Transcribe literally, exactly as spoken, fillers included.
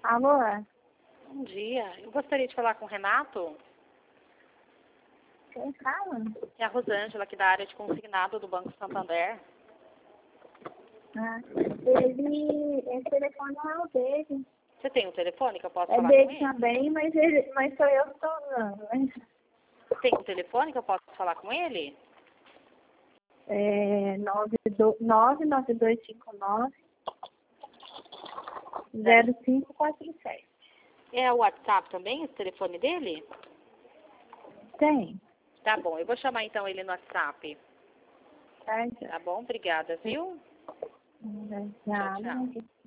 Alô? Bom dia. Eu gostaria de falar com o Renato. Quem fala? É a Rosângela, aqui da área de consignado do Banco Santander. Ah, ele, esse telefone não é o dele. Você tem um telefone que eu posso É falar com dele ele? também, mas, ele, mas sou eu que estou usando. Né? Tem um telefone que eu posso falar com ele? É nove nove dois cinco nove zero cinco quatro sete. É o WhatsApp também, esse telefone dele? Tem. Tá bom, eu vou chamar então ele no WhatsApp. Tá, Tá bom? Obrigada, viu? já. Tchau, tchau.